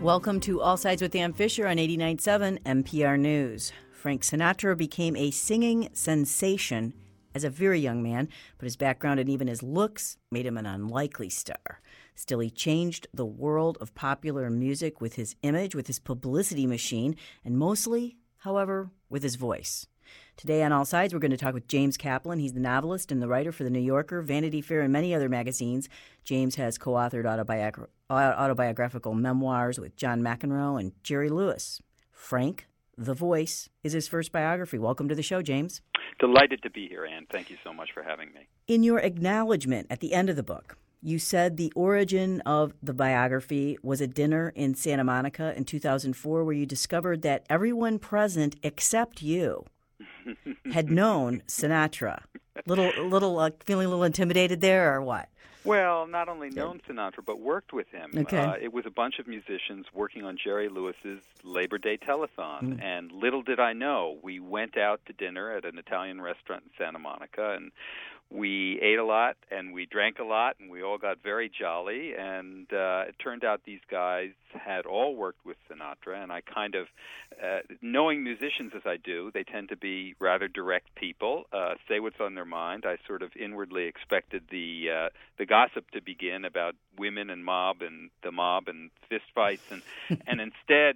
Welcome to All Sides with Ann Fisher on 89.7 NPR News. Frank Sinatra became a singing sensation as a very young man, but his background and even his looks made him an unlikely star. Still, he changed the world of popular music with his image, with his publicity machine, and mostly, however, with his voice. Today on All Sides, we're going to talk with James Kaplan. He's the novelist and the writer for The New Yorker, Vanity Fair, and many other magazines. James has co-authored autobiographical memoirs with John McEnroe and Jerry Lewis. Frank, The Voice, is his first biography. Welcome to the show, James. Delighted to be here, Ann. Thank you so much for having me. In your acknowledgement at the end of the book, you said the origin of the biography was a dinner in Santa Monica in 2004 where you discovered that everyone present except you had known Sinatra. Feeling a little intimidated there, or what? Well, not only known Sinatra, but worked with him. Okay. It was a bunch of musicians working on Jerry Lewis's Labor Day telethon, and little did I know, we went out to dinner at an Italian restaurant in Santa Monica, and we ate a lot, and we drank a lot, and we all got very jolly, and it turned out these guys had all worked with Sinatra, and I kind of, knowing musicians as I do, they tend to be rather direct people, say what's on their mind. I sort of inwardly expected the gossip to begin about women and the mob and fistfights, and instead,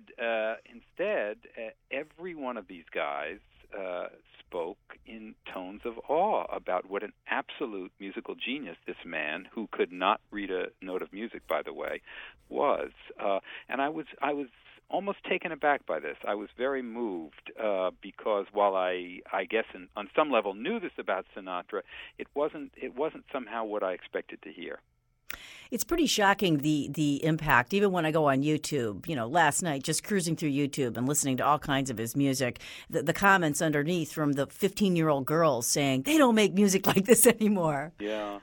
every one of these guys spoke in tones of awe about what an absolute musical genius this man, who could not read a note of music, by the way, was. And I was almost taken aback by this. I was very moved because while I guess on some level knew this about Sinatra, it wasn't somehow what I expected to hear. It's pretty shocking, the impact. Even when I go on YouTube, last night, just cruising through YouTube and listening to all kinds of his music, the comments underneath from the 15-year-old girls saying, they don't make music like this anymore. Yeah.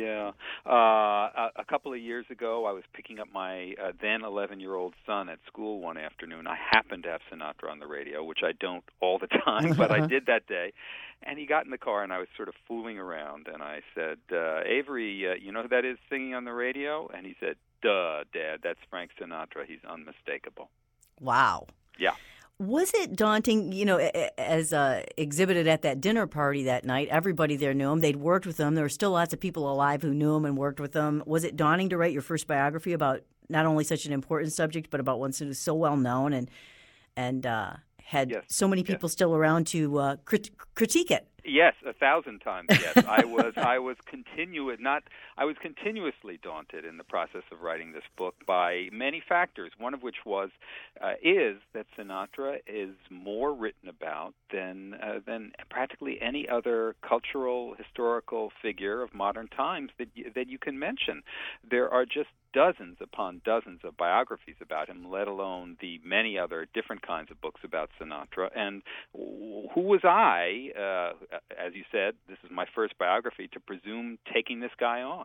A couple of years ago, I was picking up my then 11-year-old son at school one afternoon. I happened to have Sinatra on the radio, which I don't all the time, but I did that day. And he got in the car, and I was sort of fooling around. And I said, Avery, you know who that is singing on the radio? And he said, duh, Dad, that's Frank Sinatra. He's unmistakable. Wow. Yeah. Was it daunting, as exhibited at that dinner party that night? Everybody there knew him. They'd worked with him. There were still lots of people alive who knew him and worked with him. Was it daunting to write your first biography about not only such an important subject, but about one who was so well known and had so many people still around to critique it? Yes, 1,000 times. Yes, I was continuously daunted in the process of writing this book by many factors. One of which is that Sinatra is more written about than practically any other cultural historical figure of modern times that you can mention. There are just dozens upon dozens of biographies about him, let alone the many other different kinds of books about Sinatra. And who was I, as you said, this is my first biography, to presume taking this guy on?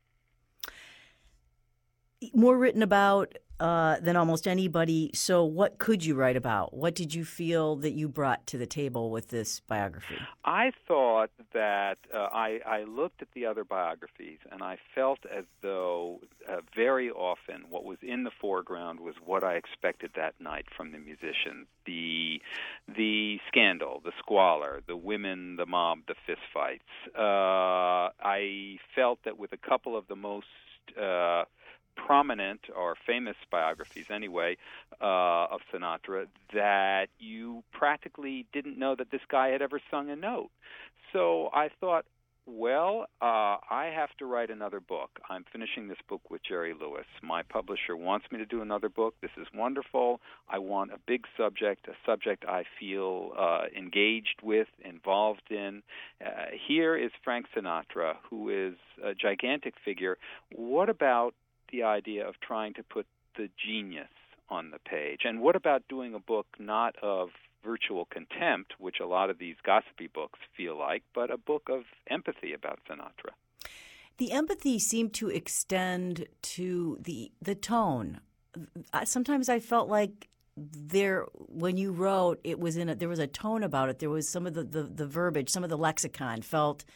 More written about than almost anybody. So what could you write about? What did you feel that you brought to the table with this biography? I thought that I looked at the other biographies, and I felt as though very often what was in the foreground was what I expected that night from the musicians. The scandal, the squalor, the women, the mob, the fistfights. I felt that with a couple of the most prominent or famous biographies anyway of Sinatra, that you practically didn't know that this guy had ever sung a note. So I thought, well, I have to write another book. I'm finishing this book with Jerry Lewis. My publisher wants me to do another book. This is wonderful. I want a big subject, a subject I feel engaged with, involved in. Here is Frank Sinatra, who is a gigantic figure. What about the idea of trying to put the genius on the page? And what about doing a book not of virtual contempt, which a lot of these gossipy books feel like, but a book of empathy about Sinatra? The empathy seemed to extend to the tone. Sometimes I felt like when you wrote, there was a tone about it. There was some of the verbiage, some of the lexicon felt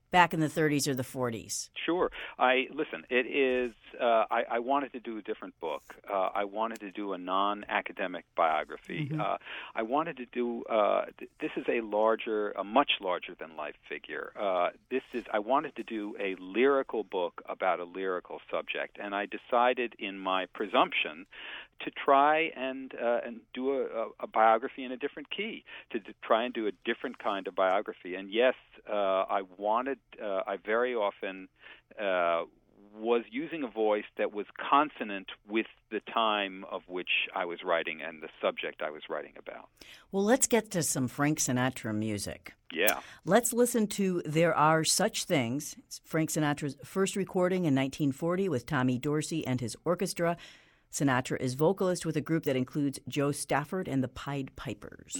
back in the 30s or the 40s? Sure. Listen. It is. I wanted to do a different book. I wanted to do a non-academic biography. Mm-hmm. I wanted to do. This is a much larger than life figure. I wanted to do a lyrical book about a lyrical subject, and I decided, in my presumption, to try and do a biography in a different key, to try and do a different kind of biography. And yes, I very often was using a voice that was consonant with the time of which I was writing and the subject I was writing about. Well, let's get to some Frank Sinatra music. Yeah. Let's listen to There Are Such Things. It's Frank Sinatra's first recording in 1940 with Tommy Dorsey and his orchestra. Sinatra is vocalist with a group that includes Joe Stafford and the Pied Pipers.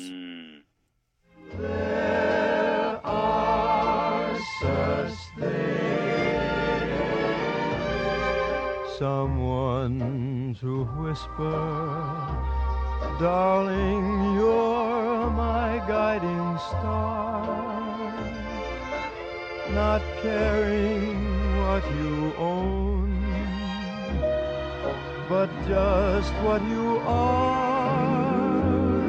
There are such things, someone to whisper, darling, you're my guiding star, not caring what you own, but just what you are,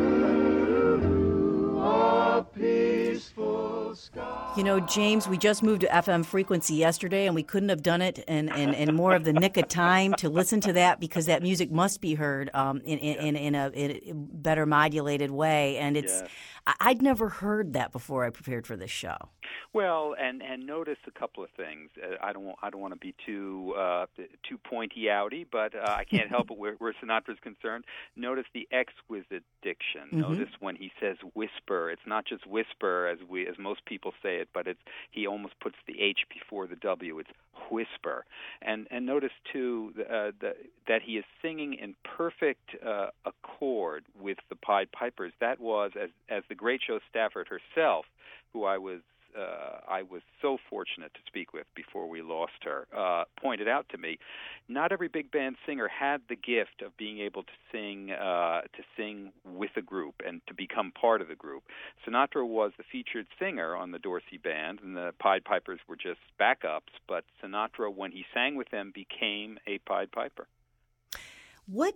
a peaceful sky. You know, James, we just moved to FM frequency yesterday, and we couldn't have done it in more of the nick of time to listen to that, because that music must be heard in a better modulated way. And it's I'd never heard that before I prepared for this show. Well, and notice a couple of things. I don't want to be too pointy-outy, but I can't help it where Sinatra's concerned. Notice the exquisite diction. Mm-hmm. Notice when he says whisper. It's not just whisper as most people say it, but he almost puts the H before the W. It's whisper. And notice too that he is singing in perfect accord with the Pied Pipers. That was as the great Joe Stafford herself, who I was so fortunate to speak with before we lost her, pointed out to me, not every big band singer had the gift of being able to sing with a group and to become part of the group. Sinatra was the featured singer on the Dorsey Band, and the Pied Pipers were just backups, but Sinatra, when he sang with them, became a Pied Piper. What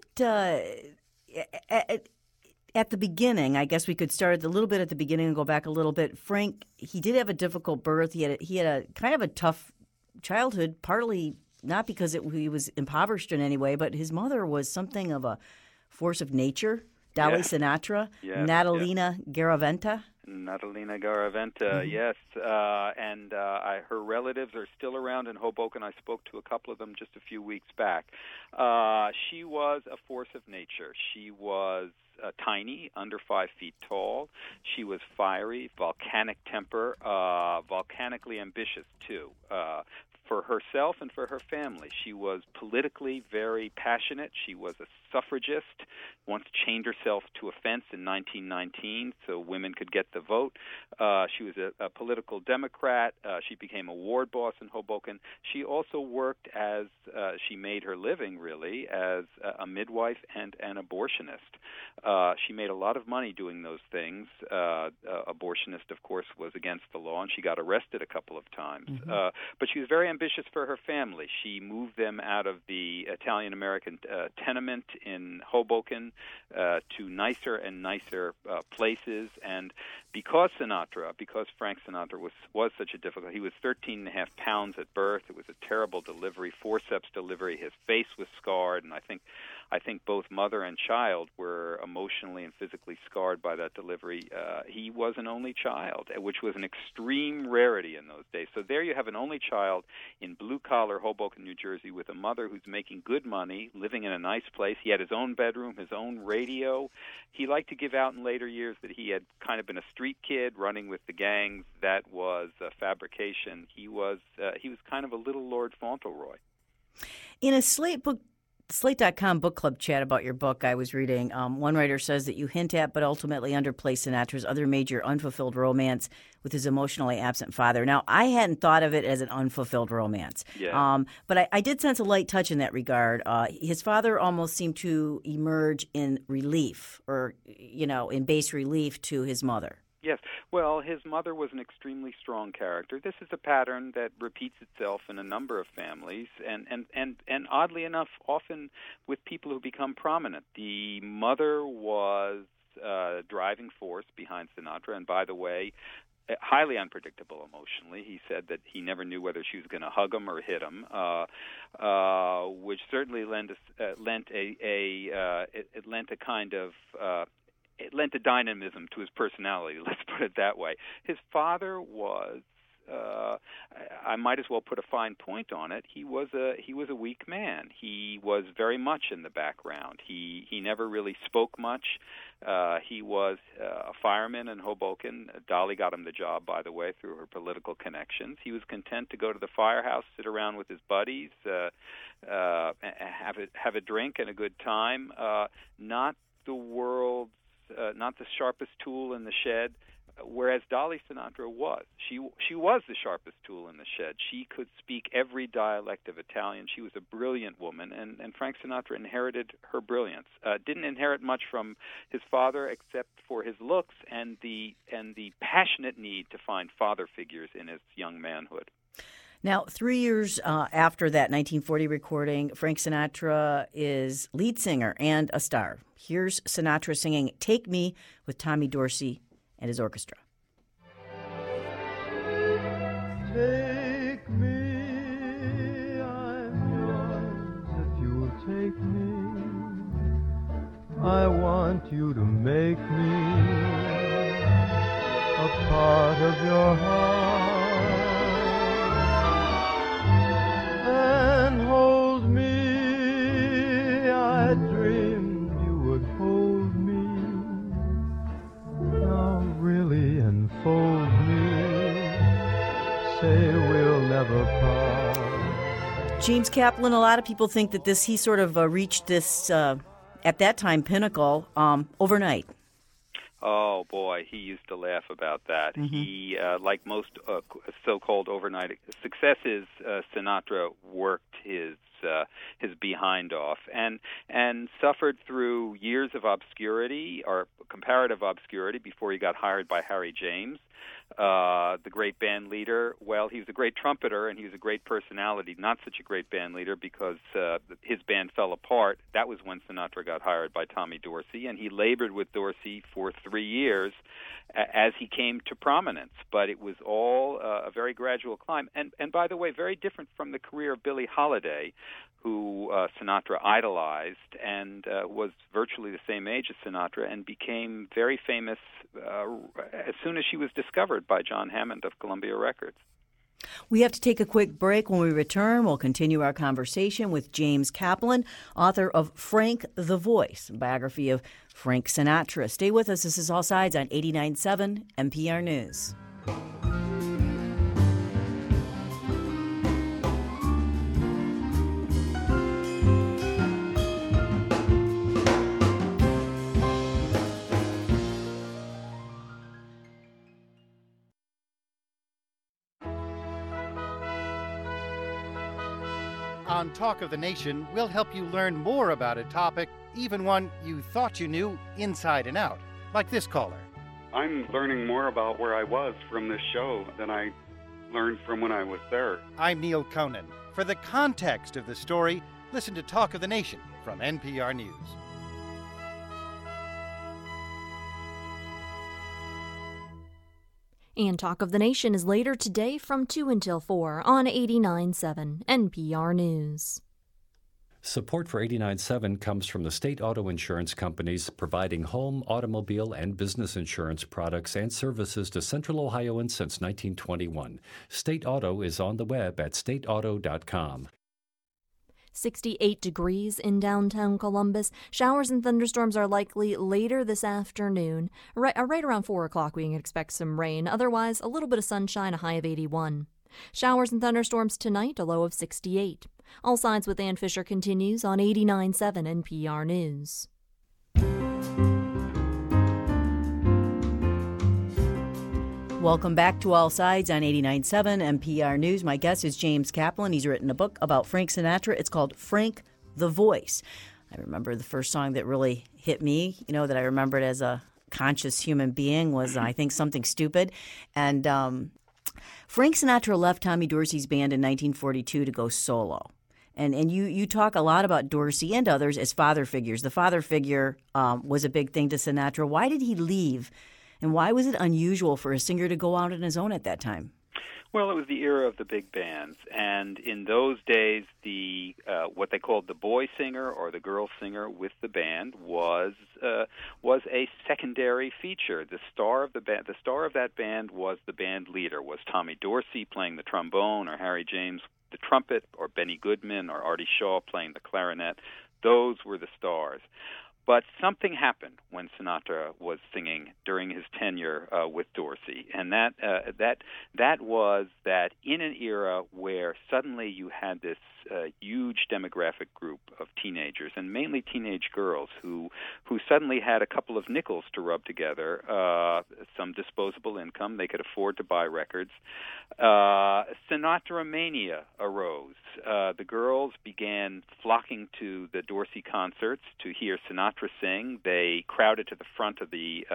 at the beginning, I guess we could start a little bit at the beginning and go back a little bit. Frank, he did have a difficult birth. He had a kind of a tough childhood, partly not because he was impoverished in any way, but his mother was something of a force of nature. Dolly Sinatra, Natalina Garaventa. Natalina Garaventa, yes, and her relatives are still around in Hoboken. I spoke to a couple of them just a few weeks back. She was a force of nature. She was tiny, under 5 feet tall. She was fiery, volcanic temper, volcanically ambitious too. For herself and for her family. She was politically very passionate. She was a suffragist, once chained herself to a fence in 1919 so women could get the vote. She was a political Democrat. She became a ward boss in Hoboken. She also worked she made her living, really, as a midwife and an abortionist. She made a lot of money doing those things. Abortionist, of course, was against the law, and she got arrested a couple of times. Mm-hmm. But she was very ambitious for her family. She moved them out of the Italian-American tenement in Hoboken to nicer and nicer places. And because Frank Sinatra was such a difficult, he was 13.5 pounds at birth. It was a terrible delivery, forceps delivery. His face was scarred, and I think both mother and child were emotionally and physically scarred by that delivery. He was an only child, which was an extreme rarity in those days. So there you have an only child in blue-collar Hoboken, New Jersey, with a mother who's making good money, living in a nice place. He had his own bedroom, his own radio. He liked to give out in later years that he had kind of been a street kid running with the gangs. That was a fabrication. He was kind of a little Lord Fauntleroy. In a Slate.com book club chat about your book I was reading, one writer says that you hint at but ultimately underplay Sinatra's other major unfulfilled romance with his emotionally absent father. Now, I hadn't thought of it as an unfulfilled romance, but I did sense a light touch in that regard. His father almost seemed to emerge in relief, or, in base relief to his mother. Yes. Well, his mother was an extremely strong character. This is a pattern that repeats itself in a number of families, and oddly enough, often with people who become prominent. The mother was driving force behind Sinatra, and by the way, highly unpredictable emotionally. He said that he never knew whether she was going to hug him or hit him, which certainly lent a dynamism to his personality. Let's put it that way. His father was. I might as well put a fine point on it. He was a weak man. He was very much in the background. He never really spoke much. He was a fireman in Hoboken. Dolly got him the job, by the way, through her political connections. He was content to go to the firehouse, sit around with his buddies, have a drink and a good time. Not the sharpest tool in the shed. Whereas Dolly Sinatra was. She was the sharpest tool in the shed. She could speak every dialect of Italian. She was a brilliant woman, and Frank Sinatra inherited her brilliance. Didn't inherit much from his father except for his looks and the passionate need to find father figures in his young manhood. Now, 3 years after that 1940 recording, Frank Sinatra is lead singer and a star. Here's Sinatra singing "Take Me" with Tommy Dorsey and his orchestra. Take me, I'm yours if you'll take me. I want you to make me a part of your heart and hold me. I dreamed you would hold me. Now really enfold me. Say we'll never part. James Kaplan, a lot of people think that he sort of reached this, at that time, pinnacle overnight. Oh, boy, he used to laugh about that. Mm-hmm. He, like most so-called overnight successes, Sinatra worked his behind off and suffered through years of obscurity or comparative obscurity before he got hired by Harry James, the great band leader. Well, he was a great trumpeter and he was a great personality, not such a great band leader because his band fell apart. That was when Sinatra got hired by Tommy Dorsey, and he labored with Dorsey for 3 years as he came to prominence. But it was all a very gradual climb. And by the way, very different from the career of Billie Holiday, who Sinatra idolized and was virtually the same age as Sinatra and became very famous as soon as she was discovered by John Hammond of Columbia Records. We have to take a quick break. When we return, we'll continue our conversation with James Kaplan, author of Frank the Voice, a biography of Frank Sinatra. Stay with us. This is All Sides on 89.7 NPR News. On Talk of the Nation, we'll help you learn more about a topic, even one you thought you knew inside and out, like this caller. I'm learning more about where I was from this show than I learned from when I was there. I'm Neil Conan. For the context of the story, listen to Talk of the Nation from NPR News. And Talk of the Nation is later today from 2 until 4 on 89.7 NPR News. Support for 89.7 comes from the state auto insurance companies providing home, automobile, and business insurance products and services to Central Ohioans since 1921. State Auto is on the web at stateauto.com. 68 degrees in downtown Columbus. Showers and thunderstorms are likely later this afternoon. Right around 4 o'clock, we can expect some rain. Otherwise, a little bit of sunshine, a high of 81. Showers and thunderstorms tonight, a low of 68. All Sides with Ann Fisher continues on 89.7 NPR News. Welcome back to All Sides on 89.7 NPR News. My guest is James Kaplan. He's written a book about Frank Sinatra. It's called Frank the Voice. I remember the first song that really hit me, that I remembered as a conscious human being was, I think, something stupid. And Frank Sinatra left Tommy Dorsey's band in 1942 to go solo. And you talk a lot about Dorsey and others as father figures. The father figure was a big thing to Sinatra. Why did he leave, and why was it unusual for a singer to go out on his own at that time? Well, it was the era of the big bands, and in those days, the what they called the boy singer or the girl singer with the band was a secondary feature. The star of that band was the band leader. Was Tommy Dorsey playing the trombone, or Harry James the trumpet, or Benny Goodman or Artie Shaw playing the clarinet? Those were the stars. But something happened when Sinatra was singing during his tenure with Dorsey, and that was that in an era where suddenly you had this huge demographic group of teenagers, and mainly teenage girls, who suddenly had a couple of nickels to rub together, some disposable income, they could afford to buy records. Sinatra mania arose. The girls began flocking to the Dorsey concerts to hear Sinatra sing. They crowded to the front of the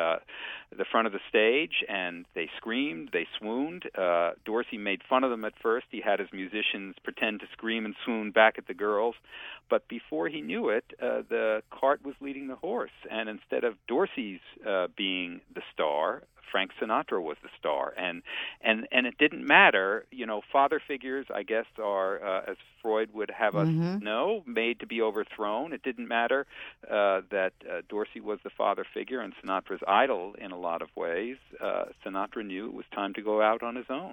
stage, and they screamed, they swooned. Dorsey made fun of them at first. He had his musicians pretend to scream and swoon back at the girls, but before he knew it, the cart was leading the horse, and instead of Dorsey's being the star, Frank Sinatra was the star, and it didn't matter. Father figures, I guess, are, as Freud would have us know, made to be overthrown. It didn't matter that Dorsey was the father figure and Sinatra's idol in a lot of ways. Sinatra knew it was time to go out on his own.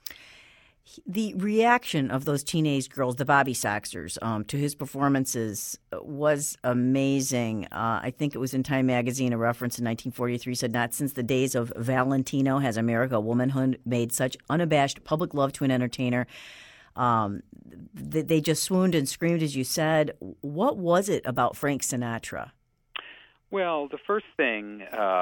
The reaction of those teenage girls, the Bobby Soxers, to his performances was amazing. I think it was in Time magazine, a reference in 1943 said, "Not since the days of Valentino has America womanhood made such unabashed public love to an entertainer." They just swooned and screamed, as you said. What was it about Frank Sinatra? Well, the first thing,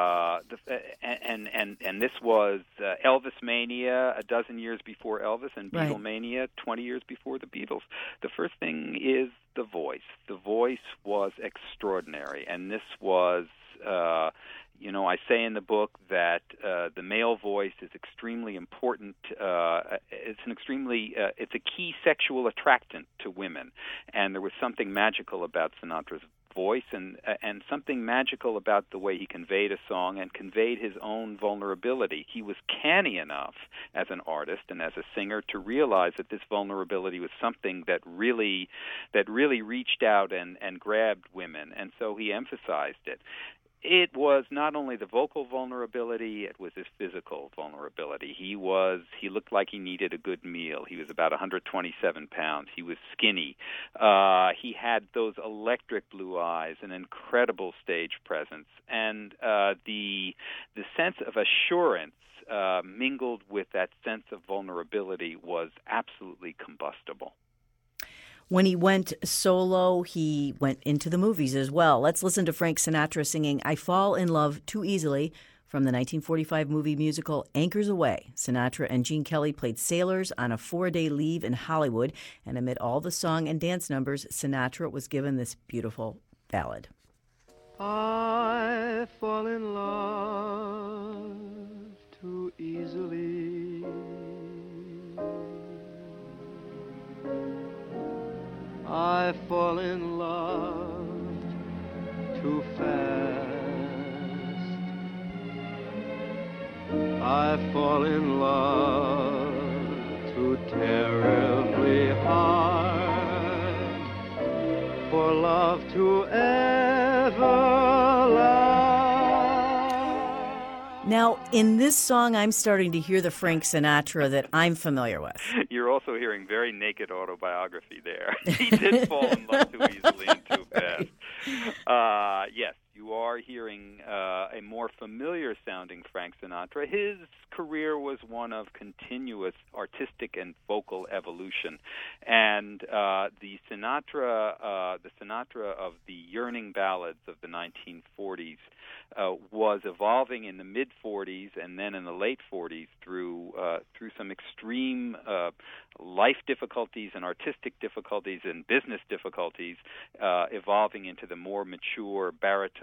and this was Elvis mania a dozen years before Elvis, and Beatlemania 20 years before the Beatles. The first thing is the voice. The voice was extraordinary, and this was, I say in the book that the male voice is extremely important. It's a key sexual attractant to women, and there was something magical about Sinatra's voice and something magical about the way he conveyed a song and conveyed his own vulnerability. He was canny enough as an artist and as a singer to realize that this vulnerability was something that really reached out and grabbed women, and so he emphasized it. It was not only the vocal vulnerability, it was his physical vulnerability. He looked like he needed a good meal. He was about 127 pounds. He was skinny. He had those electric blue eyes, an incredible stage presence, and the sense of assurance mingled with that sense of vulnerability was absolutely combustible. When he went solo, he went into the movies as well. Let's listen to Frank Sinatra singing "I Fall in Love Too Easily" from the 1945 movie musical Anchors Aweigh. Sinatra and Gene Kelly played sailors on a 4-day leave in Hollywood, and amid all the song and dance numbers, Sinatra was given this beautiful ballad. I fall in love too easily. I fall in love too fast. I fall in love too terribly hard for love to ever last. Now, in this song, I'm starting to hear the Frank Sinatra that I'm familiar with. You're also hearing very naked autobiography there. He did fall in love too easily and too fast. Yes, you are hearing a more familiar-sounding Frank Sinatra. His career was one of continuous artistic and vocal evolution, and the Sinatra of the yearning ballads of the 1940s was evolving in the mid-40s and then in the late 40s through some extreme life difficulties and artistic difficulties and business difficulties, evolving into the more mature baritone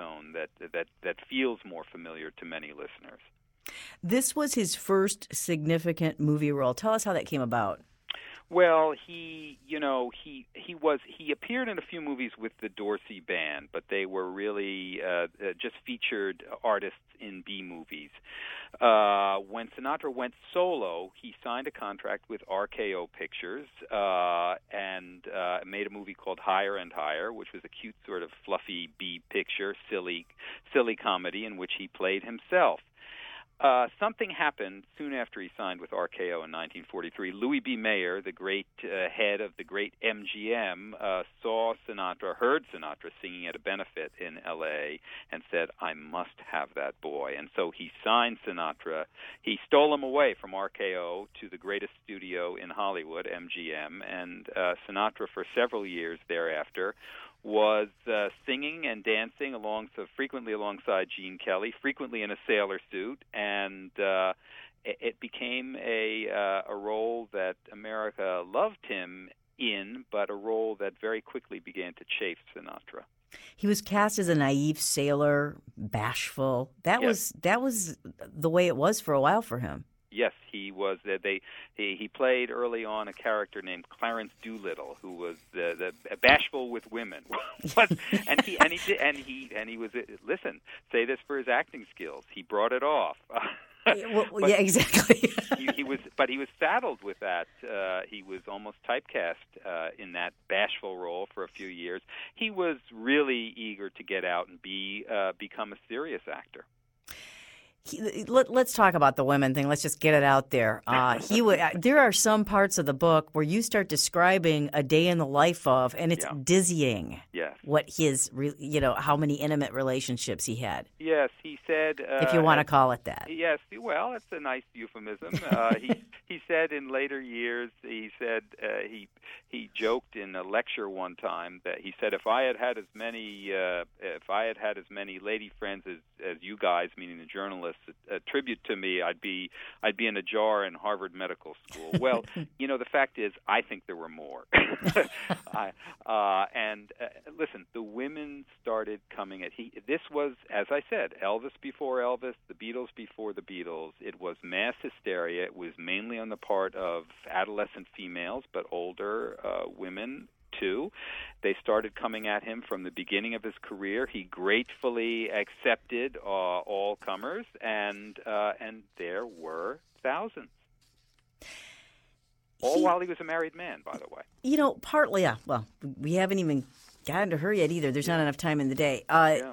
tone that feels more familiar to many listeners. This was his first significant movie role. Tell us how that came about. Well, he appeared in a few movies with the Dorsey Band, but they were really just featured artists in B movies. When Sinatra went solo, he signed a contract with RKO Pictures and made a movie called Higher and Higher, which was a cute sort of fluffy B picture, silly comedy in which he played himself. Something happened soon after he signed with RKO in 1943. Louis B. Mayer, the great head of the great MGM, saw Sinatra, heard Sinatra singing at a benefit in L.A. and said, "I must have that boy." And so he signed Sinatra. He stole him away from RKO to the greatest studio in Hollywood, MGM, and Sinatra for several years thereafter was singing and dancing frequently alongside Gene Kelly, frequently in a sailor suit, and it became a role that America loved him in, but a role that very quickly began to chafe Sinatra. He was cast as a naive sailor, bashful. That was the way it was for a while for him. Yes, he was. He played early on a character named Clarence Doolittle, who was the bashful with women. and he was. Listen, say this for his acting skills. He brought it off. Yeah, exactly. he was saddled with that. He was almost typecast in that bashful role for a few years. He was really eager to get out and become a serious actor. Let's talk about the women thing. Let's just get it out there. There are some parts of the book where you start describing a day in the life of, and it's dizzying. Yes. What how many intimate relationships he had. Yes, he said. If you want to call it that. Yes. Well, it's a nice euphemism. He said in later years. He said he joked in a lecture one time that he said, if I had had as many lady friends as you guys, meaning the journalists, attribute to me, I'd be in a jar in Harvard Medical School. Well, the fact is, I think there were more. Listen, the women started coming at. This was, as I said, Elvis before Elvis, the Beatles before the Beatles. It was mass hysteria. It was mainly on the part of adolescent females, but older women too. They started coming at him from the beginning of his career. He gratefully accepted all comers, and there were thousands. All while he was a married man, by the way. Partly, yeah. Well, we haven't even gotten to her yet either. There's not enough time in the day.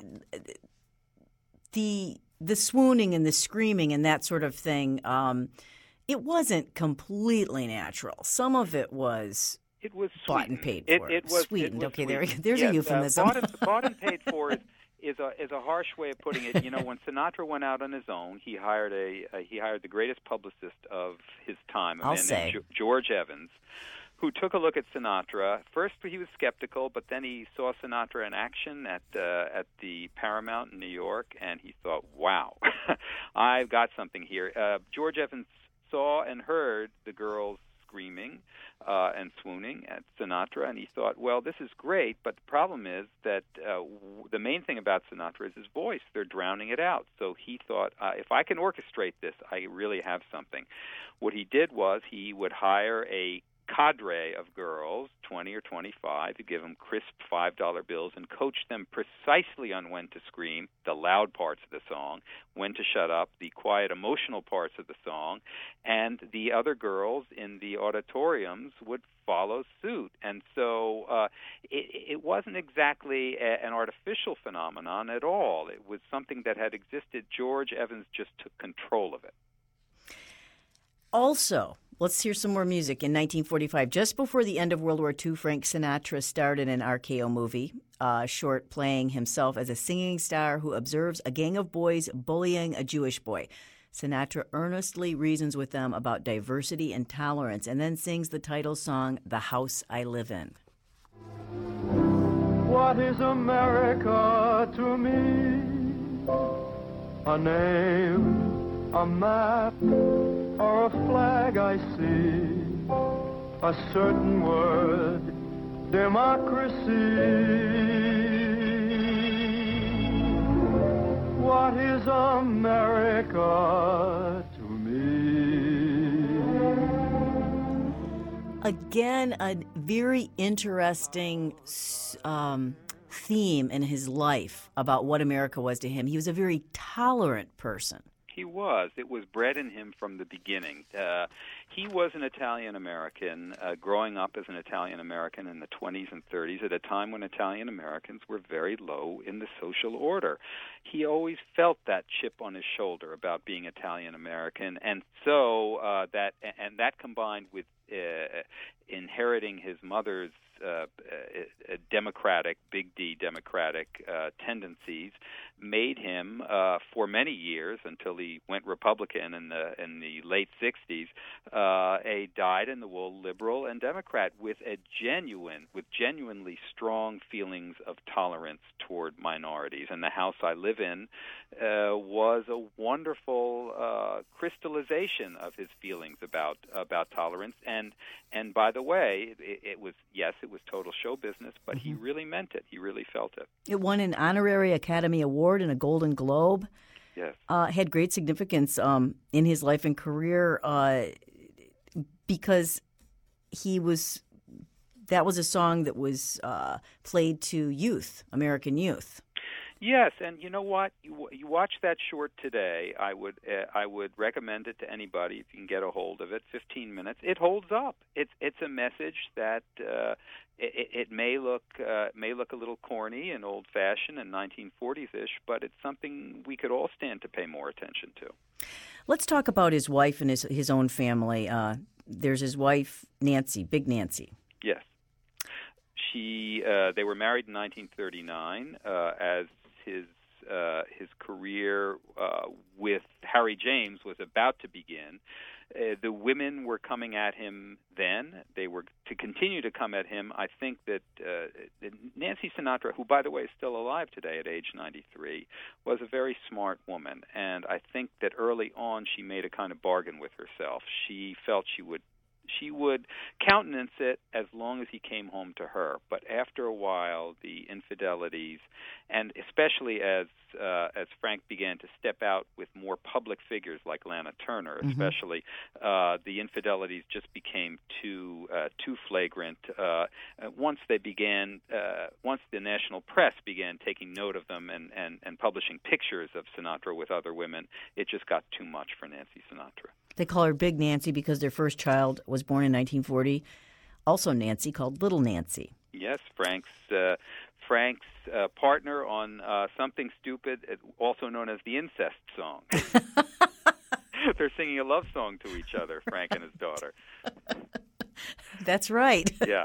The swooning and the screaming and that sort of thing, it wasn't completely natural. Some of it was. It was bought and paid for. It was sweetened. Okay, sweetened. There's a euphemism. Bought and paid for is a harsh way of putting it. When Sinatra went out on his own, he hired the greatest publicist of his time, a man named George Evans, who took a look at Sinatra. First, he was skeptical, but then he saw Sinatra in action at the Paramount in New York, and he thought, "Wow, I've got something here." George Evans saw and heard the girls screaming and swooning at Sinatra, and he thought, well, this is great, but the problem is that the main thing about Sinatra is his voice. They're drowning it out. So he thought, if I can orchestrate this, I really have something. What he did was he would hire a cadre of girls, 20 or 25, to give them crisp $5 bills and coach them precisely on when to scream, the loud parts of the song, when to shut up, the quiet, emotional parts of the song, and the other girls in the auditoriums would follow suit. And so it wasn't exactly an artificial phenomenon at all. It was something that had existed. George Evans just took control of it. Also, let's hear some more music. In 1945, just before the end of World War II, Frank Sinatra starred in an RKO movie, short playing himself as a singing star who observes a gang of boys bullying a Jewish boy. Sinatra earnestly reasons with them about diversity and tolerance and then sings the title song, The House I Live In. What is America to me? A name, a map, or a flag I see, a certain word, democracy. What is America to me? Again, a very interesting theme in his life about what America was to him. He was a very tolerant person. He was. It was bred in him from the beginning. He was an Italian-American, growing up as an Italian-American in the 20s and 30s at a time when Italian-Americans were very low in the social order. He always felt that chip on his shoulder about being Italian-American, and so that combined with inheriting his mother's democratic, big D democratic tendencies, made him for many years until he went Republican in the late 60s, a dyed-in-the-wool liberal and Democrat with genuinely strong feelings of tolerance toward minorities. And the house I live in was a wonderful crystallization of his feelings about tolerance. And by the way, it was total show business, but he really meant it. He really felt it. It won an honorary Academy Award and a Golden Globe. Yes. Had great significance in his life and career because that was a song that was played to youth, American youth. Yes, and you know what? You watch that short today. I would recommend it to anybody if you can get a hold of it. 15 minutes. It holds up. It's a message that it may look a little corny and old-fashioned and 1940s-ish, but it's something we could all stand to pay more attention to. Let's talk about his wife and his own family. There's his wife, Nancy, Big Nancy. Yes. They were married in 1939 as his career with Harry James was about to begin. The women were coming at him then. They were to continue to come at him. I think that Nancy Sinatra, who, by the way, is still alive today at age 93, was a very smart woman. And I think that early on she made a kind of bargain with herself. She felt she would countenance it as long as he came home to her. But after a while, the infidelities, and especially as Frank began to step out with more public figures like Lana Turner, especially, the infidelities just became too flagrant. Once the national press began taking note of them and publishing pictures of Sinatra with other women, it just got too much for Nancy Sinatra. They call her Big Nancy because their first child was born in 1940. Also Nancy, called Little Nancy. Yes, Frank's partner on Something Stupid, also known as the incest song. They're singing a love song to each other, Frank and his daughter. That's right. Yeah.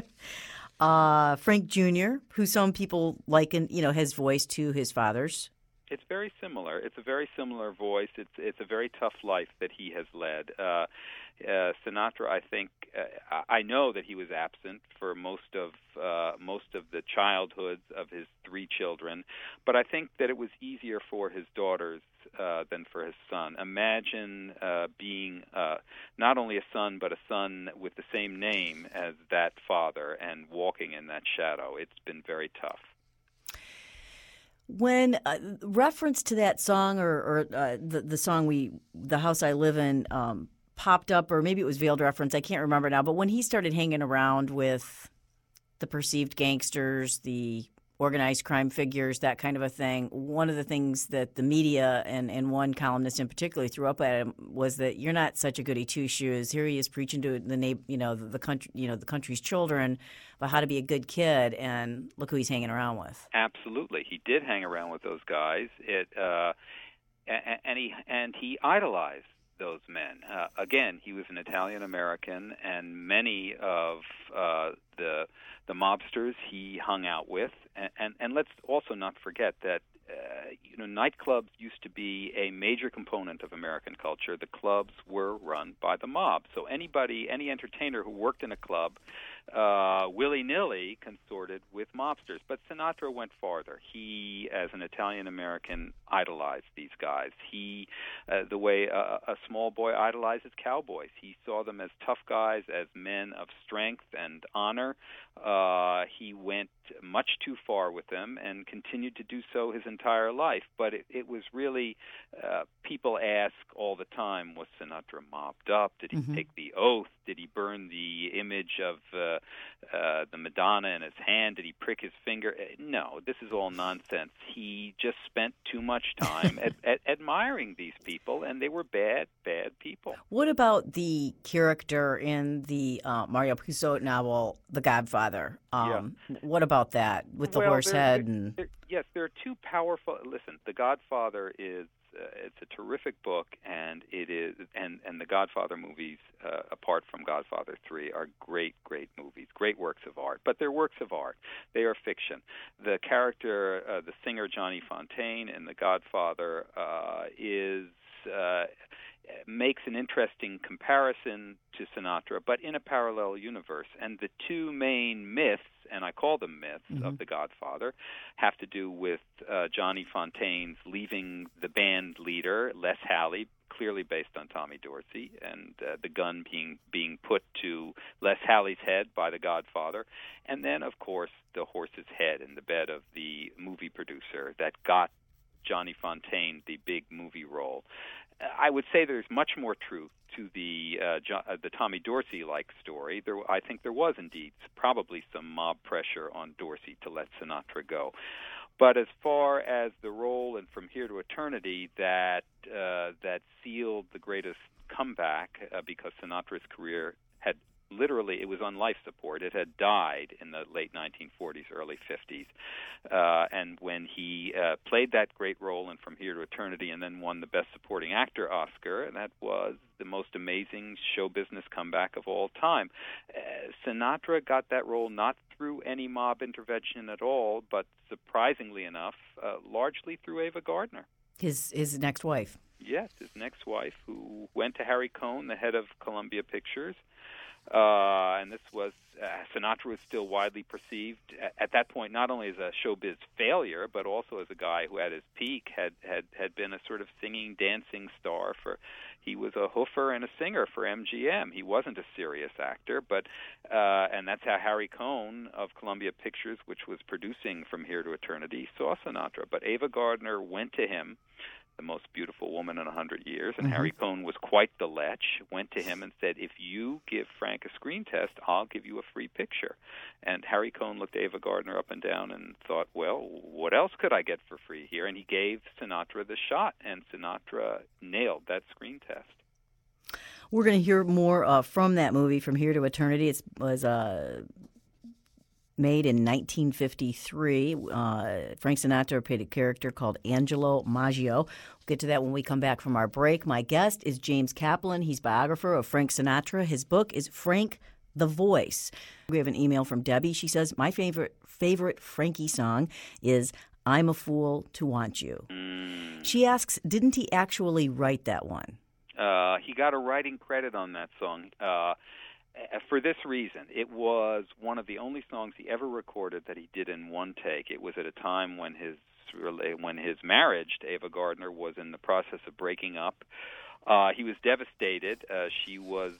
Frank Jr., who some people liken, his voice to his father's. It's very similar. It's a very similar voice. It's a very tough life that he has led. Sinatra, I think, I know that he was absent for most of the childhoods of his three children, but I think that it was easier for his daughters than for his son. Imagine being not only a son, but a son with the same name as that father and walking in that shadow. It's been very tough. When reference to that song or the song The House I Live In popped up, or maybe it was veiled reference, I can't remember now, but when he started hanging around with the perceived gangsters, the organized crime figures, that kind of a thing, one of the things that the media and one columnist in particular threw up at him was that you're not such a goody two-shoes. Here he is preaching to the country, the country's children about how to be a good kid, and look who he's hanging around with. Absolutely, he did hang around with those guys. And he idolized those men. Again, he was an Italian American, and many of the mobsters he hung out with. And let's also not forget that nightclubs used to be a major component of American culture. The clubs were run by the mob. So any entertainer who worked in a club willy-nilly consorted with mobsters. But Sinatra went farther. He, as an Italian-American, idolized these guys. He, the way a small boy idolizes cowboys, he saw them as tough guys, as men of strength and honor. He went much too far with them and continued to do so his entire life. But it was really, people ask all the time, was Sinatra mobbed up? Did he take the oath? Did he burn the image of the Madonna in his hand? Did he prick his finger? No, this is all nonsense. He just spent too much time admiring these people, and they were bad people. What about the character in the Mario Puzo novel, The Godfather? What about that with the horse head? Yes, there are two powerful. Listen, The Godfather is it's a terrific book, and it is, and the Godfather movies, apart from Godfather 3, are great movies, great works of art. But they're works of art; they are fiction. The character, the singer Johnny Fontane in The Godfather, makes an interesting comparison to Sinatra, but in a parallel universe. And the two main myths, and I call them myths, of The Godfather, have to do with Johnny Fontane's leaving the band leader, Les Halley, clearly based on Tommy Dorsey, and the gun being put to Les Halley's head by the Godfather, and then, of course, the horse's head in the bed of the movie producer that got Johnny Fontane the big movie role. I would say there's much more truth to the Tommy Dorsey-like story. I think there was indeed probably some mob pressure on Dorsey to let Sinatra go. But as far as the role in From Here to Eternity that sealed the greatest comeback, because Sinatra's career had literally, it was on life support. It had died in the late 1940s, early 50s. And when he played that great role in From Here to Eternity and then won the Best Supporting Actor Oscar, and that was the most amazing show business comeback of all time. Sinatra got that role not through any mob intervention at all, but surprisingly enough, largely through Ava Gardner. His next wife. Yes, his next wife, who went to Harry Cohn, the head of Columbia Pictures. And this was, Sinatra was still widely perceived at that point not only as a showbiz failure, but also as a guy who at his peak had been a sort of singing, dancing star he was a hoofer and a singer for MGM. He wasn't a serious actor, but and that's how Harry Cohn of Columbia Pictures, which was producing From Here to Eternity, saw Sinatra. But Ava Gardner went to him, the most beautiful woman in 100 years, and Harry Cohn was quite the lech, went to him and said, if you give Frank a screen test, I'll give you a free picture. And Harry Cohn looked Ava Gardner up and down and thought, well, what else could I get for free here? And he gave Sinatra the shot, and Sinatra nailed that screen test. We're going to hear more from that movie, From Here to Eternity. It was made in 1953. Frank Sinatra played a character called Angelo Maggio. We'll get to that when we come back from our break. My guest is James Kaplan. He's biographer of Frank Sinatra. His book is Frank the Voice. We have an email from Debbie. She says, my favorite Frankie song is I'm a Fool to Want You. She asks, didn't he actually write that one? He got a writing credit on that song. For this reason, it was one of the only songs he ever recorded that he did in one take. It was at a time when his marriage to Ava Gardner was in the process of breaking up. He was devastated. She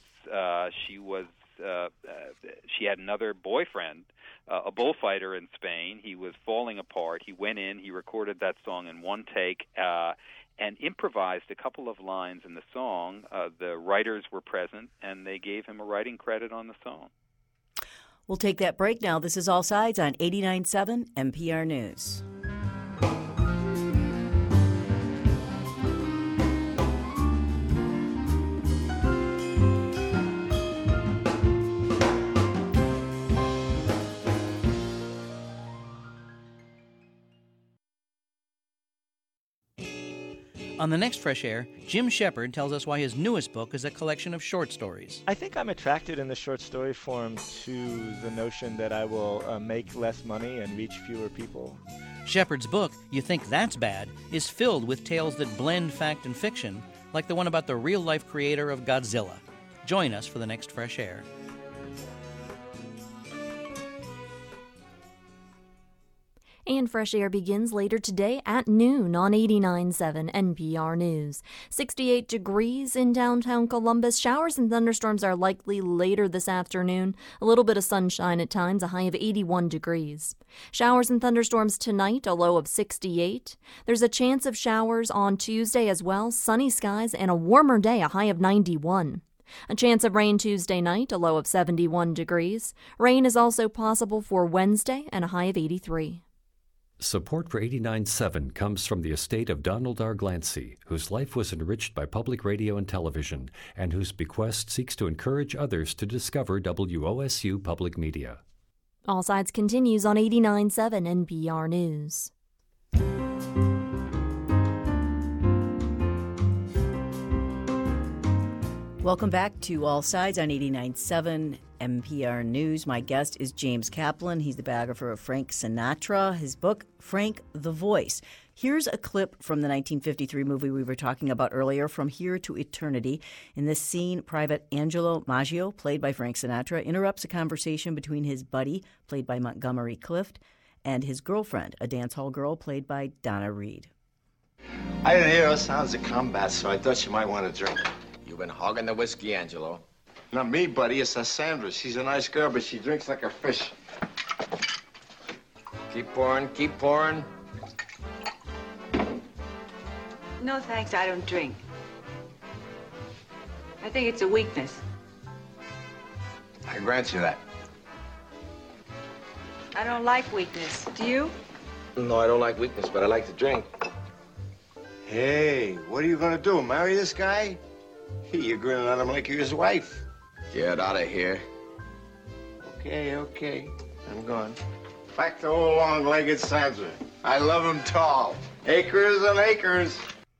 had another boyfriend, a bullfighter in Spain. He was falling apart. He went in. He recorded that song in one take. And improvised a couple of lines in the song. The writers were present, and they gave him a writing credit on the song. We'll take that break now. This is All Sides on 89.7 NPR News. On the next Fresh Air, Jim Shepard tells us why his newest book is a collection of short stories. I think I'm attracted in the short story form to the notion that I will make less money and reach fewer people. Shepard's book, You Think That's Bad, is filled with tales that blend fact and fiction, like the one about the real-life creator of Godzilla. Join us for the next Fresh Air. And Fresh Air begins later today at noon on 89.7 NPR News. 68 degrees in downtown Columbus. Showers and thunderstorms are likely later this afternoon. A little bit of sunshine at times, a high of 81 degrees. Showers and thunderstorms tonight, a low of 68. There's a chance of showers on Tuesday as well. Sunny skies and a warmer day, a high of 91. A chance of rain Tuesday night, a low of 71 degrees. Rain is also possible for Wednesday and a high of 83. Support for 89.7 comes from the estate of Donald R. Glancy, whose life was enriched by public radio and television, and whose bequest seeks to encourage others to discover WOSU Public Media. All Sides continues on 89.7 NPR News. Welcome back to All Sides on 89.7 NPR News. My guest is James Kaplan. He's the biographer of Frank Sinatra. His book, Frank the Voice. Here's a clip from the 1953 movie we were talking about earlier, From Here to Eternity. In this scene, Private Angelo Maggio, played by Frank Sinatra, interrupts a conversation between his buddy, played by Montgomery Clift, and his girlfriend, a dance hall girl, played by Donna Reed. I didn't hear those sounds of combat, so I thought you might want to drink. You've been hogging the whiskey, Angelo. Not me, buddy. It's Sandra. She's a nice girl, but she drinks like a fish. Keep pouring, keep pouring. No, thanks. I don't drink. I think it's a weakness. I grant you that. I don't like weakness. Do you? No, I don't like weakness, but I like to drink. Hey, what are you gonna do? Marry this guy? You're grinning at him like you're his wife. Get out of here. Okay. I'm gone. Back to old long-legged Sandra. I love him tall. Acres and acres.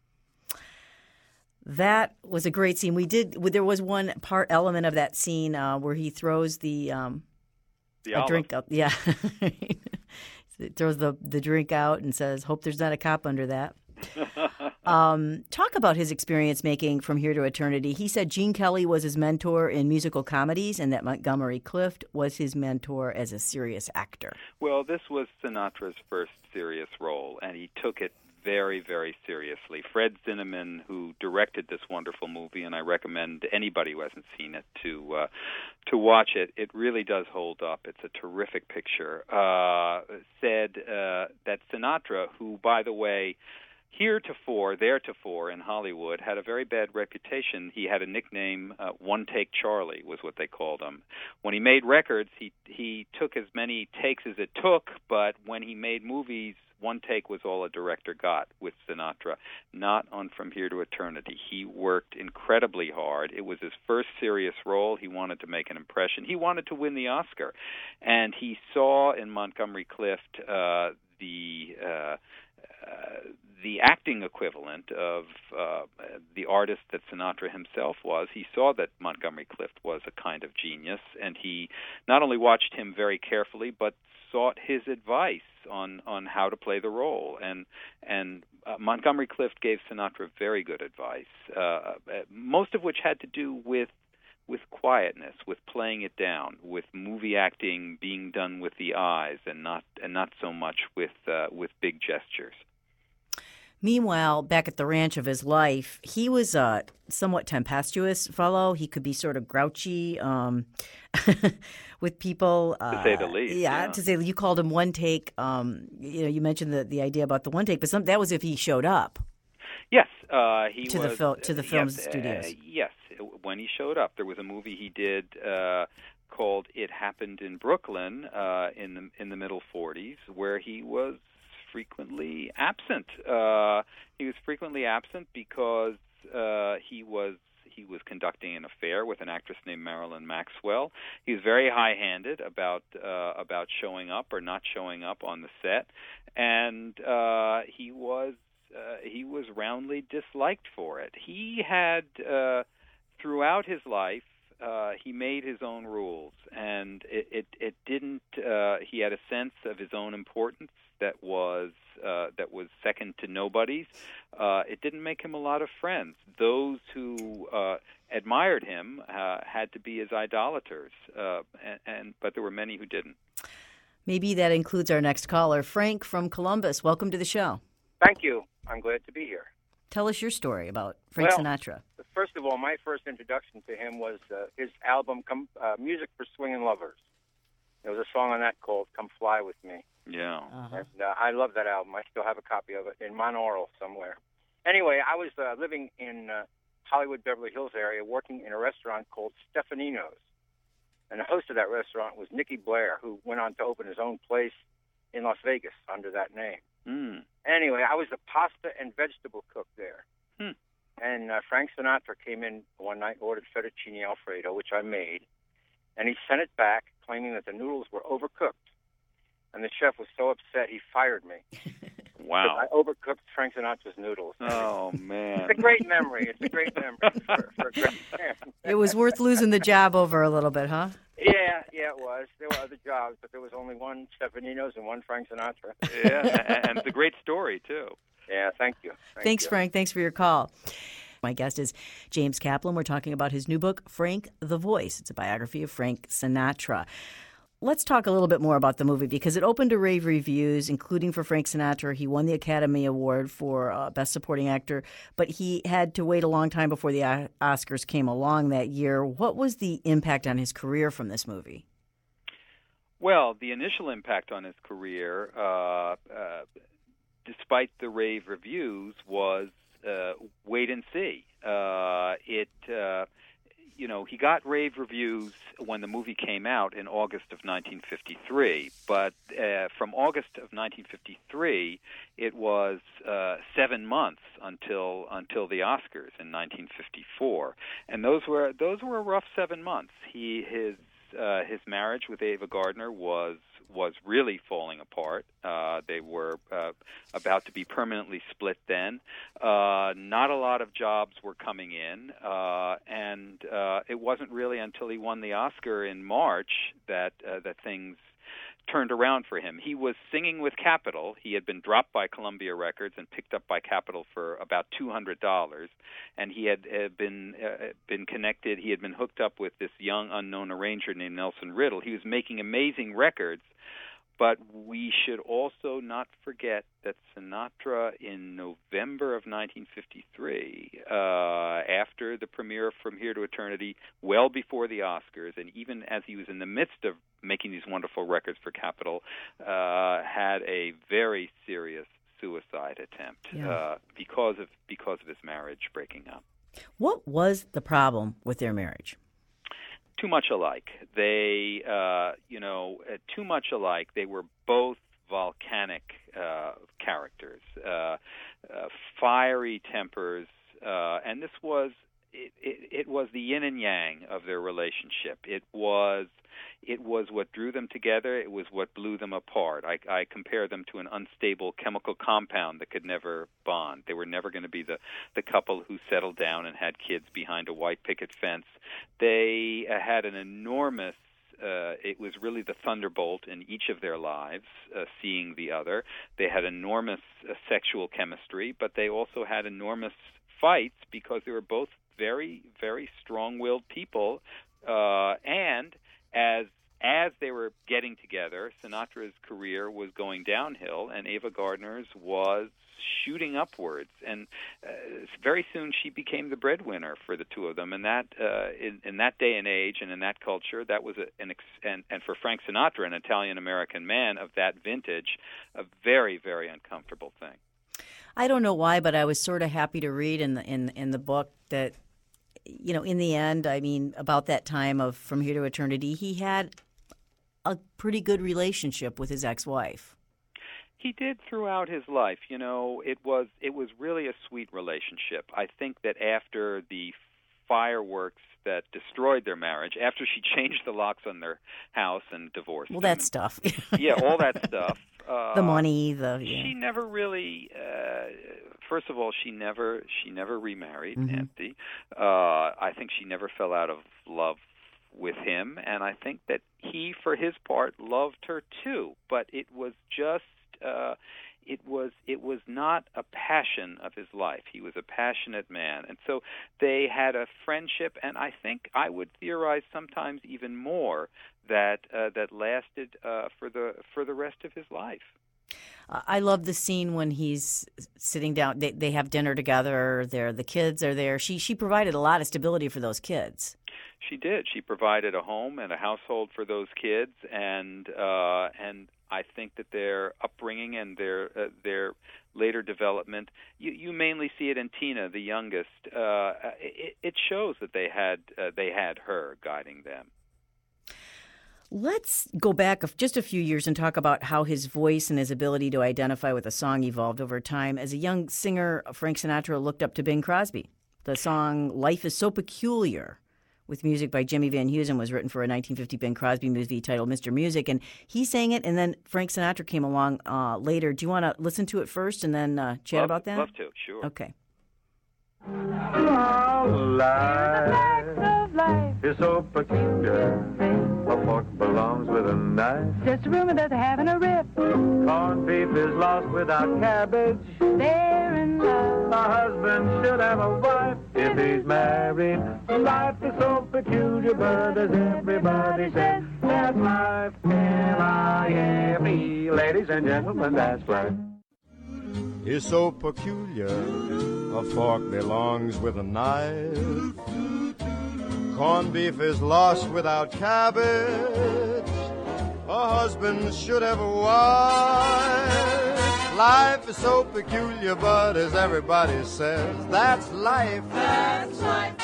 That was a great scene. There was one element of that scene where he throws the drink out. Yeah. He throws the drink out and says, "Hope there's not a cop under that." Talk about his experience making From Here to Eternity. He said Gene Kelly was his mentor in musical comedies and that Montgomery Clift was his mentor as a serious actor. Well, this was Sinatra's first serious role, and he took it very, very seriously. Fred Zinnemann, who directed this wonderful movie, and I recommend anybody who hasn't seen it to watch it. It really does hold up. It's a terrific picture. Said that Sinatra, who, by the way, theretofore in Hollywood, had a very bad reputation. He had a nickname, One Take Charlie was what they called him. When he made records, he took as many takes as it took, but when he made movies, one take was all a director got with Sinatra, not on From Here to Eternity. He worked incredibly hard. It was his first serious role. He wanted to make an impression. He wanted to win the Oscar. And he saw in Montgomery Clift the acting equivalent of the artist that Sinatra himself was. He saw that Montgomery Clift was a kind of genius, and he not only watched him very carefully, but sought his advice on how to play the role. And Montgomery Clift gave Sinatra very good advice, most of which had to do with quietness, with playing it down, with movie acting being done with the eyes and not so much with big gestures. Meanwhile, back at the ranch of his life, he was a somewhat tempestuous fellow. He could be sort of grouchy with people. To say the least. Yeah, to say, you called him one take. You mentioned the idea about the one take, but that was if he showed up. Yes, to the film studios. Yes, when he showed up, there was a movie he did called "It Happened in Brooklyn" in the middle '40s, where he was frequently absent. He was frequently absent because he was conducting an affair with an actress named Marilyn Maxwell. He was very high-handed about showing up or not showing up on the set, and he was roundly disliked for it. He had throughout his life. He made his own rules, and it didn't. He had a sense of his own importance that was second to nobody's. It didn't make him a lot of friends. Those who admired him had to be his idolaters, but there were many who didn't. Maybe that includes our next caller, Frank from Columbus. Welcome to the show. Thank you. I'm glad to be here. Tell us your story about Frank Sinatra. First of all, my first introduction to him was his album, Music for Swingin' Lovers. There was a song on that called Come Fly With Me. Yeah. And I love that album. I still have a copy of it in monaural somewhere. Anyway, I was living in Hollywood, Beverly Hills area, working in a restaurant called Stefanino's. And the host of that restaurant was Nicky Blair, who went on to open his own place in Las Vegas under that name. Anyway, I was the pasta and vegetable cook there. And Frank Sinatra came in one night, ordered fettuccine Alfredo, which I made. And he sent it back, claiming that the noodles were overcooked. And the chef was so upset, he fired me. Wow. I overcooked Frank Sinatra's noodles. Oh, man. It's a great memory. It's a great memory for a great man. It was worth losing the job over a little bit, huh? Yeah, it was. There were other jobs, but there was only one Stefanino's and one Frank Sinatra. Yeah, and it's a great story, too. Yeah, thank you. Thanks, Frank. Thanks for your call. My guest is James Kaplan. We're talking about his new book, Frank the Voice. It's a biography of Frank Sinatra. Let's talk a little bit more about the movie because it opened to rave reviews, including for Frank Sinatra. He won the Academy Award for Best Supporting Actor, but he had to wait a long time before the Oscars came along that year. What was the impact on his career from this movie? Well, the initial impact on his career, despite the rave reviews, was wait and see. He got rave reviews when the movie came out in August of 1953, but from August of 1953, it was 7 months until the Oscars in 1954, and those were a rough 7 months. His marriage with Ava Gardner was really falling apart. They were about to be permanently split then. Not a lot of jobs were coming in, and it wasn't really until he won the Oscar in March that things turned around for him. He was singing with Capitol. He had been dropped by Columbia Records and picked up by Capitol for about $200, and he had been connected. He had been hooked up with this young unknown arranger named Nelson Riddle. He was making amazing records, but we should also not forget that Sinatra, in November of 1953, after the premiere of From Here to Eternity, well before the Oscars, and even as he was in the midst of making these wonderful records for Capitol, had a very serious suicide attempt because of his marriage breaking up. What was the problem with their marriage? Too much alike. They, too much alike. They were both volcanic characters, fiery tempers, and this was it was the yin and yang of their relationship. It was what drew them together. It was what blew them apart. I compare them to an unstable chemical compound that could never bond. They were never going to be the couple who settled down and had kids behind a white picket fence. They had an enormous it was really the thunderbolt in each of their lives, seeing the other. They had enormous sexual chemistry, but they also had enormous fights because they were both very, very strong-willed people. And as they were getting together, Sinatra's career was going downhill, and Ava Gardner's was shooting upwards. And very soon she became the breadwinner for the two of them. And that in that day and age and in that culture, that was and for Frank Sinatra, an Italian-American man of that vintage, a very, very uncomfortable thing. I don't know why, but I was sort of happy to read in the book that, in the end, I mean, about that time of From Here to Eternity, he had a pretty good relationship with his ex-wife. He did throughout his life. It was really a sweet relationship. I think that after the fireworks that destroyed their marriage, after she changed the locks on their house and divorced them, that stuff. Yeah, all that stuff. The money, She never really. First of all, she never remarried, Nancy. I think she never fell out of love with him, and I think that he, for his part, loved her too. But it was just. It was not a passion of his life. He was a passionate man. And so they had a friendship, and I think I would theorize sometimes even more that lasted for the rest of his life. I love the scene when he's sitting down. They have dinner together. The kids are there. She provided a lot of stability for those kids. She did. She provided a home and a household for those kids, and I think that their upbringing and their later development, you mainly see it in Tina, the youngest. It shows that they had her guiding them. Let's go back just a few years and talk about how his voice and his ability to identify with a song evolved over time. As a young singer, Frank Sinatra looked up to Bing Crosby. The song Life is So Peculiar, with music by Jimmy Van Heusen, was written for a 1950 Bing Crosby movie titled Mr. Music, and he sang it, and then Frank Sinatra came along later. Do you want to listen to it first and then chat about that? Love to, sure. Okay. Life is so peculiar. A fork belongs with a knife. Just a rumor that they're having a riff. Corned beef is lost without cabbage. They're in love. A husband should have a wife if he's married. Life is so peculiar, but as everybody says, that's life. L-I-F-E. Ladies and gentlemen, that's life. Is so peculiar. A fork belongs with a knife. Corned beef is lost without cabbage. A husband should have a wife. Life is so peculiar, but as everybody says, that's life. That's life.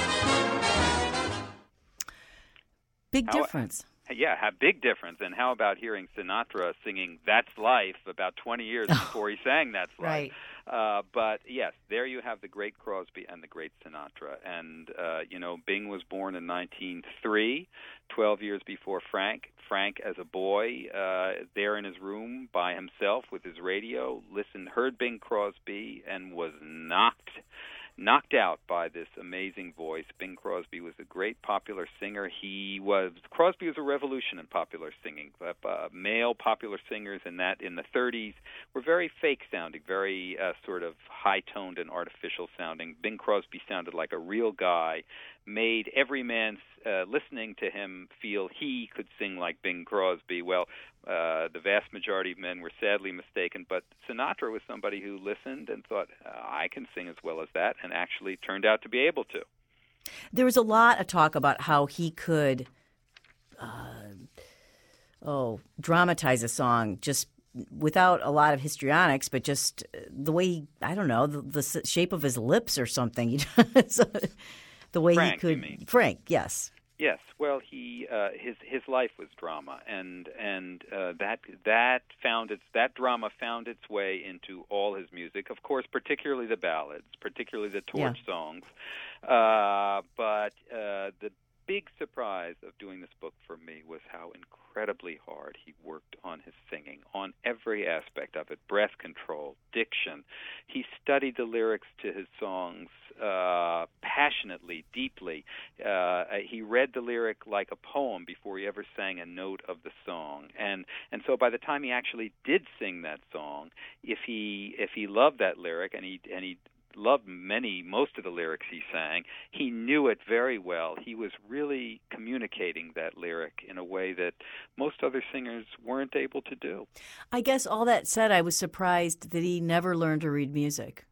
Big difference. Yeah, a big difference. And how about hearing Sinatra singing That's Life about 20 years before he sang That's Life? Right. But, yes, there you have the great Crosby and the great Sinatra. And, Bing was born in 1903, 12 years before Frank. Frank, as a boy, there in his room by himself with his radio, heard Bing Crosby, and was knocked out by this amazing voice. Bing Crosby was a great popular singer. Crosby was a revolution in popular singing. Male popular singers in the 30s were very fake sounding, very sort of high-toned and artificial sounding. Bing Crosby sounded like a real guy, made every man listening to him feel he could sing like Bing Crosby. Well, the vast majority of men were sadly mistaken, but Sinatra was somebody who listened and thought, I can sing as well as that, and actually turned out to be able to. There was a lot of talk about how he could dramatize a song just without a lot of histrionics, but just the way, I don't know, the shape of his lips or something. The way Frank, he could. You mean. Frank, yes. Yes, well, his life was drama, and that drama found its way into all his music. Of course, particularly the ballads, particularly the torch songs. But the big surprise of doing this book for me was how incredibly hard he worked on his singing, on every aspect of it: breath control, diction. He studied the lyrics to his songs passionately, deeply. He read the lyric like a poem before he ever sang a note of the song, and so by the time he actually did sing that song, if he loved that lyric, and he loved most of the lyrics he sang, he knew it very well. He was really communicating that lyric in a way that most other singers weren't able to do. I guess all that said, I was surprised that he never learned to read music.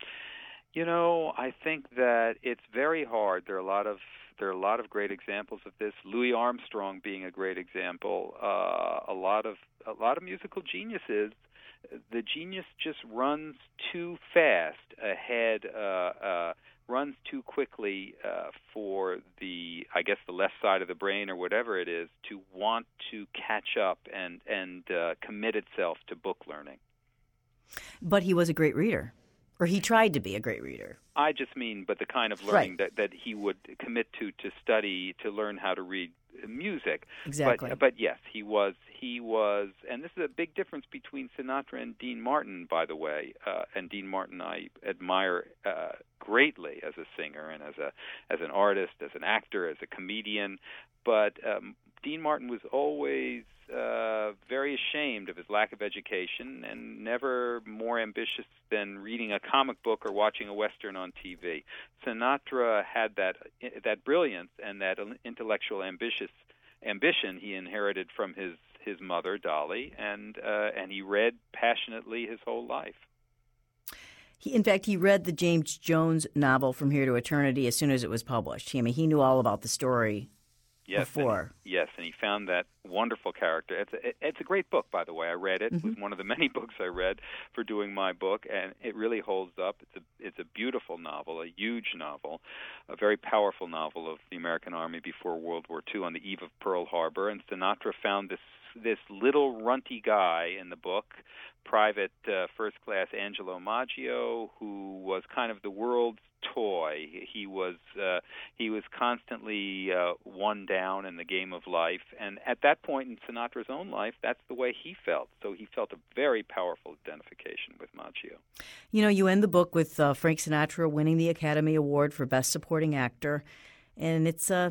I think that it's very hard. There are a lot of great examples of this. Louis Armstrong being a great example. A lot of musical geniuses. The genius just runs too fast ahead, runs too quickly for the left side of the brain or whatever it is to want to catch up and commit itself to book learning. But he was a great reader. Or he tried to be a great reader. I just mean, but the kind of learning that he would commit to study, to learn how to read music. Exactly. But yes, he was, and this is a big difference between Sinatra and Dean Martin, by the way. And Dean Martin I admire greatly as a singer and as an artist, as an actor, as a comedian. But Dean Martin was always very ashamed of his lack of education and never more ambitious than reading a comic book or watching a Western on TV. Sinatra had that brilliance and that intellectual ambition he inherited from his mother, Dolly, and he read passionately his whole life. In fact, he read the James Jones novel From Here to Eternity as soon as it was published. I mean, he knew all about the story before. And he found that wonderful character. It's a great book, by the way. I read it. It was one of the many books I read for doing my book, and it really holds up. It's a beautiful novel, a huge novel, a very powerful novel of the American Army before World War II on the eve of Pearl Harbor. And Sinatra found this little runty guy in the book, Private First Class Angelo Maggio, who was kind of the world's toy. He was constantly one down in the game of life, and at that point in Sinatra's own life, that's the way he felt. So he felt a very powerful identification with Maggio. You know, you end the book with Frank Sinatra winning the Academy Award for Best Supporting Actor, and it's a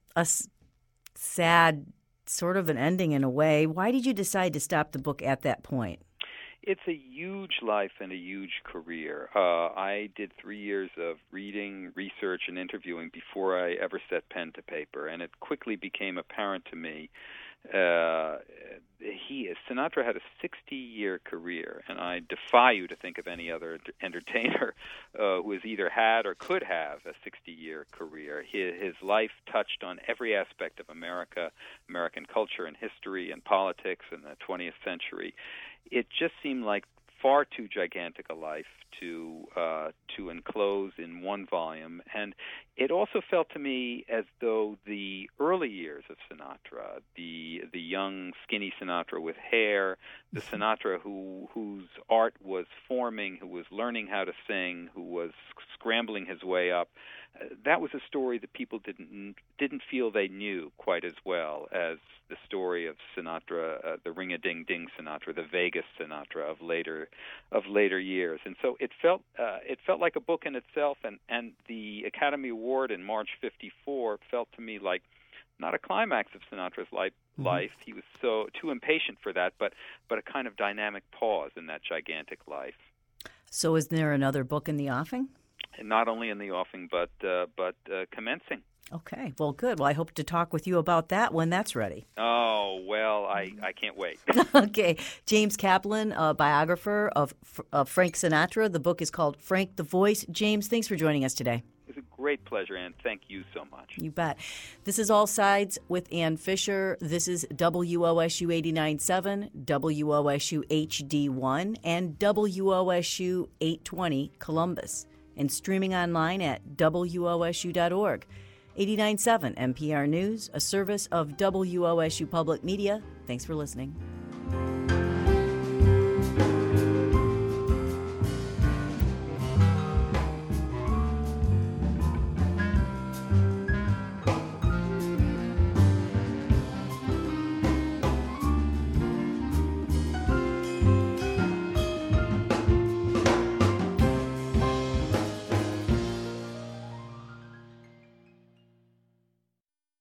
sad sort of an ending in a way. Why did you decide to stop the book at that point? It's a huge life and a huge career. I did 3 years of reading, research, and interviewing before I ever set pen to paper, and it quickly became apparent to me Sinatra had a 60-year career, and I defy you to think of any other entertainer who has either had or could have a 60-year career. His life touched on every aspect of America, American culture and history and politics in the 20th century. It just seemed like far too gigantic a life to enclose in one volume, and it also felt to me as though the early years of Sinatra, the young skinny Sinatra with hair, the Sinatra whose art was forming, who was learning how to sing, who was scrambling his way up, that was a story that people didn't feel they knew quite as well as the story of Sinatra, the ring-a-ding-ding Sinatra, the Vegas Sinatra of later years. And so it felt like a book in itself, and the Academy Award in March '54 felt to me like not a climax of Sinatra's life. He was so too impatient for that, but a kind of dynamic pause in that gigantic life. So is there another book in the offing? And not only in the offing, but commencing. Okay, well, good. Well, I hope to talk with you about that when that's ready. Oh, well, I can't wait. Okay. James Kaplan, a biographer of Frank Sinatra. The book is called Frank the Voice. James, thanks for joining us today. It's a great pleasure, Ann. Thank you so much. You bet. This is All Sides with Ann Fisher. This is WOSU 89.7, WOSU HD1, and WOSU 820 Columbus, and streaming online at WOSU.org. 89.7 NPR News, a service of WOSU Public Media. Thanks for listening.